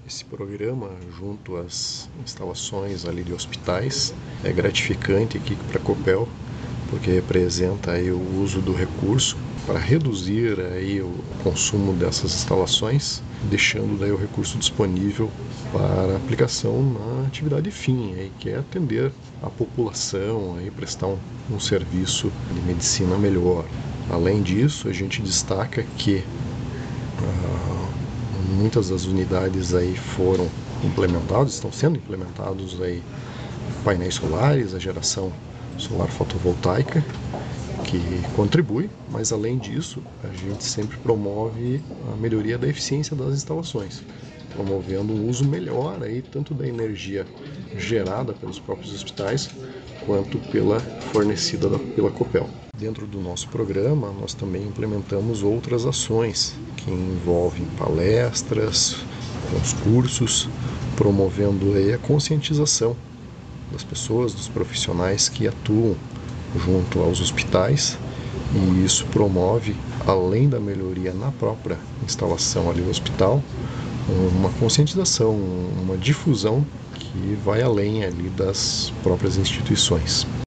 Esse programa, junto às instalações ali de hospitais, é gratificante aqui para a Copel, porque representa aí o uso do recurso para reduzir aí o consumo dessas instalações, deixando daí o recurso disponível para aplicação na atividade fim, aí, que é atender a população, aí, prestar um serviço de medicina melhor. Além disso, a gente destaca que muitas das unidades aí foram implementados, estão sendo implementados aí painéis solares, a geração solar fotovoltaica, que contribui, mas além disso, a gente sempre promove a melhoria da eficiência das instalações, promovendo um uso melhor aí, tanto da energia gerada pelos próprios hospitais, quanto pela fornecida pela Copel. Dentro do nosso programa, nós também implementamos outras ações que envolvem palestras, alguns cursos, promovendo aí a conscientização das pessoas, dos profissionais que atuam junto aos hospitais, e isso promove, além da melhoria na própria instalação ali do hospital, uma conscientização, uma difusão que vai além ali das próprias instituições.